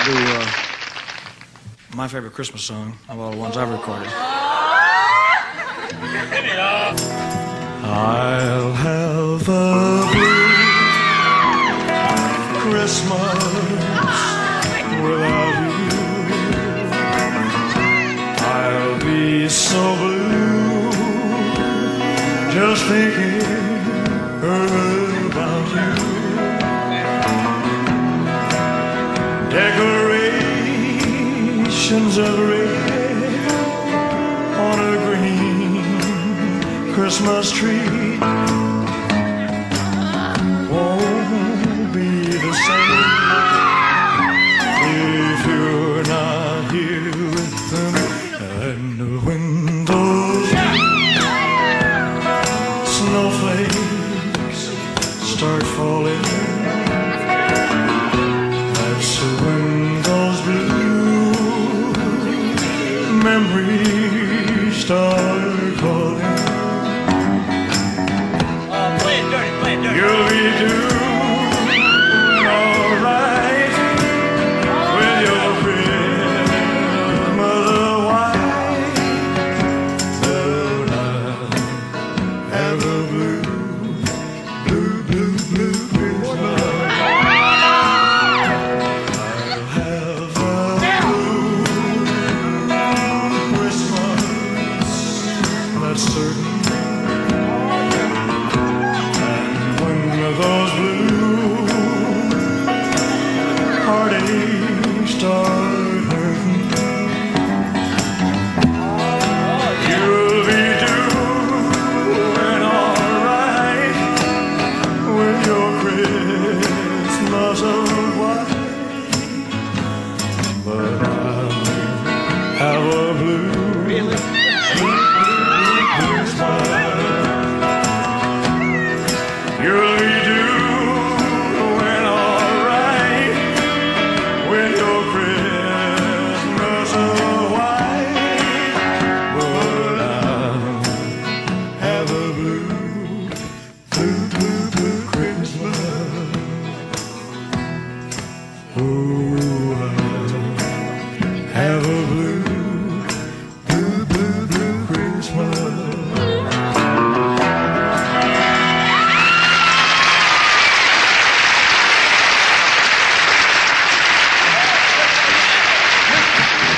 do my favorite Christmas song of all the ones I've recorded. I'll have a blue Christmas without you. I'll be so blue just thinking about you. Decorations of red on a green Christmas tree won't be the same if you're not here with them. And when those snowflakes start falling, that's when those blue memories start calling. You'll be doing all right with your grandmother white. But I'll have a blue Christmas. I'll have a blue Christmas, that's certain. Those blue heartaches start